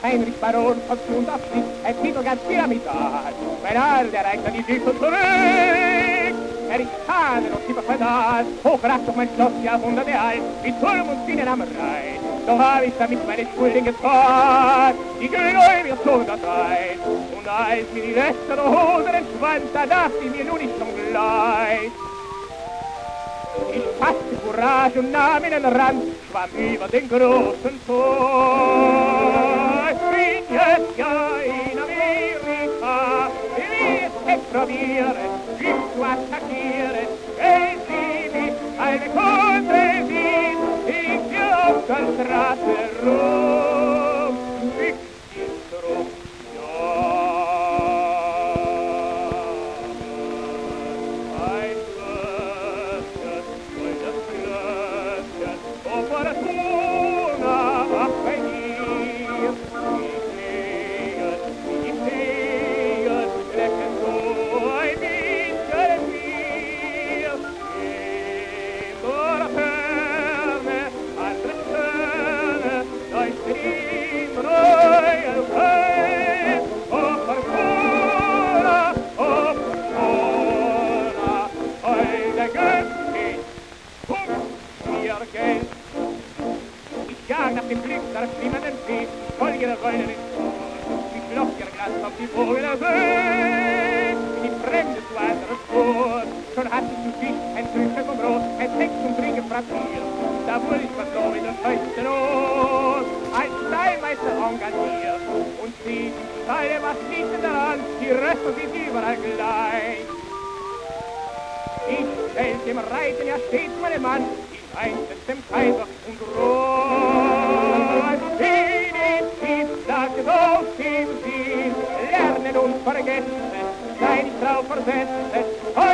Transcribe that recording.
Heinrich Baron von zu und Abschied, ein Titel ganz pyramidal. Mein Arm erreicht an die Tiefe zurück. Er ist Hahnen und Zipper feudal, hochracht auf mein Schloss Jahrhunderte alt, mit Turm und Zinnen am Rhein. Doch hab ich damit meine Schulden gezahlt, die Genoi mir zu unterteilt. Und als mir die Reste der Hose entschwand, da dachte ich mir nun nicht schon gleich. Ich fasste Courage und nahm in den Rand, schwamm über den großen Tor. Ich bin jetzt ja in Amerika, will es probieren, mich zu attackieren. Wenn sie mich eine Kunde sieht, ich hier auf der Straße rum, ich ist rum, ja. Ein Glöckchen, goldenes Glöckchen, Opportuna, ach bei dir, ich lege, Flecken so ein bisschen mir, immer ferne, andere Schöne, leuchten ihm neue Welt, Opportuna, heute Göttin, mir Geld. Ich jag nach dem Glück der schwimmenden See, folge der Säule den Spur, ich lock ihr Glas auf die Vogel der See, in die Fremde zu anderes Spur, schon hatte ich zu Fisch, ein Frühstück und Brot, ein Sex und Trinken frappiert, da wurde ich verloren in der scheuchten Not, als Steinmeister engagiert, und sie, Steine was liegt in der Hand, die Reste sind überall gleich. Ich stellt dem Reiten ja stets meinen Mann, in einzeln dem Kaiser und Rot. In dem Dienstag so viel sie lernen und vergessen, sei nicht drauf versetzen,